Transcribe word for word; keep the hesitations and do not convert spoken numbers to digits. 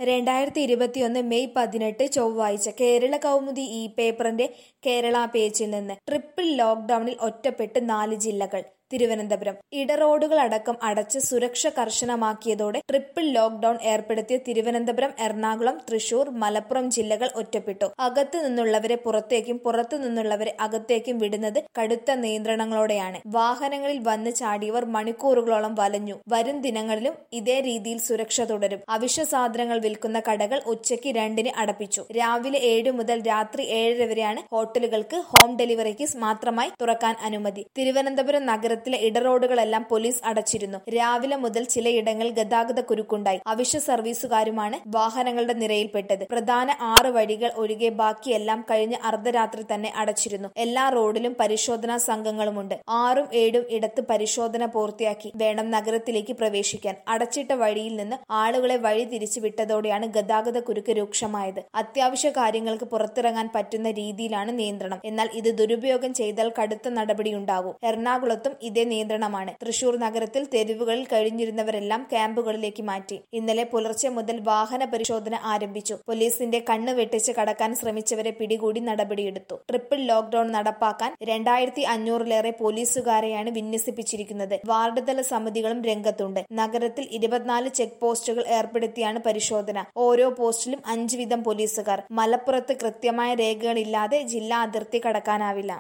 രണ്ടായിരത്തി ഇരുപത്തിയൊന്ന് മെയ് പതിനെട്ട് ചൊവ്വാഴ്ച കേരള കൗമുദി ഈ പേപ്പറിന്റെ കേരള പേജിൽ നിന്ന് ട്രിപ്പിൾ ലോക്ഡൌണിൽ ഒറ്റപ്പെട്ട് നാല് ജില്ലകൾ. തിരുവനന്തപുരം ഇടറോഡുകളടക്കം അടച്ച് സുരക്ഷ കർശനമാക്കിയതോടെ ട്രിപ്പിൾ ലോക്ഡൌൺ ഏർപ്പെടുത്തിയ തിരുവനന്തപുരം, എറണാകുളം, തൃശൂർ, മലപ്പുറം ജില്ലകൾ ഒറ്റപ്പെട്ടു. അകത്ത് നിന്നുള്ളവരെ പുറത്തേക്കും പുറത്തു നിന്നുള്ളവരെ അകത്തേക്കും വിടുന്നത് കടുത്ത നിയന്ത്രണങ്ങളോടെയാണ്. വാഹനങ്ങളിൽ വന്ന് ചാടിയവർ മണിക്കൂറുകളോളം വലഞ്ഞു. വരും ദിനങ്ങളിലും ഇതേ രീതിയിൽ സുരക്ഷ തുടരും. അവശ്യ സാധനങ്ങൾ വിൽക്കുന്ന കടകൾ ഉച്ചയ്ക്ക് രണ്ടിന് അടപ്പിച്ചു. രാവിലെ ഏഴു മുതൽ രാത്രി ഏഴര വരെയാണ് ഹോട്ടലുകൾക്ക് ഹോം ഡെലിവറിക്ക് മാത്രമായി തുറക്കാൻ അനുമതി. തിരുവനന്തപുരം നഗരത്തിൽ ഇടറോഡുകളെല്ലാം പോലീസ് അടച്ചിരുന്നു. രാവിലെ മുതൽ ചിലയിടങ്ങളിൽ ഗതാഗത കുരുക്കുണ്ടായി. അവശ്യ സർവീസുകാരുമാണ് വാഹനങ്ങളുടെ നിരയിൽപ്പെട്ടത്. പ്രധാന ആറ് വഴികൾ ഒഴികെ ബാക്കിയെല്ലാം കഴിഞ്ഞ അർദ്ധരാത്രി തന്നെ അടച്ചിരുന്നു. എല്ലാ റോഡിലും പരിശോധനാ സംഘങ്ങളുമുണ്ട്. ആറും ഏഴും ഇടത്ത് പരിശോധന പൂർത്തിയാക്കി വേണം നഗരത്തിലേക്ക് പ്രവേശിക്കാൻ. അടച്ചിട്ട വഴിയിൽ നിന്ന് ആളുകളെ വഴി തിരിച്ചു വിട്ടതോടെയാണ് ഗതാഗത കുരുക്ക് രൂക്ഷമായത്. അത്യാവശ്യ കാര്യങ്ങൾക്ക് പുറത്തിറങ്ങാൻ പറ്റുന്ന രീതിയിലാണ് നിയന്ത്രണം. എന്നാൽ ഇത് ദുരുപയോഗം ചെയ്താൽ കടുത്ത നടപടിയുണ്ടാവും. എറണാകുളത്തും ഇതേ നിയന്ത്രണമാണ്. തൃശൂർ നഗരത്തിൽ തെരുവുകളിൽ കഴിഞ്ഞിരുന്നവരെല്ലാം ക്യാമ്പുകളിലേക്ക് മാറ്റി. ഇന്നലെ പുലർച്ചെ മുതൽ വാഹന പരിശോധന ആരംഭിച്ചു. പോലീസിന്റെ കണ്ണ് വെട്ടിച്ച് കടക്കാൻ ശ്രമിച്ചവരെ പിടികൂടി നടപടിയെടുത്തു. ട്രിപ്പിൾ ലോക്ഡൌൺ നടപ്പാക്കാൻ രണ്ടായിരത്തി അഞ്ഞൂറിലേറെ പോലീസുകാരെയാണ് വിന്യസിപ്പിച്ചിരിക്കുന്നത്. വാർഡ് തല സമിതികളും രംഗത്തുണ്ട്. നഗരത്തിൽ ഇരുപത്തിനാല് ചെക്ക് പോസ്റ്റുകൾ ഏർപ്പെടുത്തിയാണ് പരിശോധന. ഓരോ പോസ്റ്റിലും അഞ്ച് വീതം പോലീസുകാർ. മലപ്പുറത്ത് കൃത്യമായ രേഖകളില്ലാതെ ജില്ലാ അതിർത്തി കടക്കാനാവില്ല.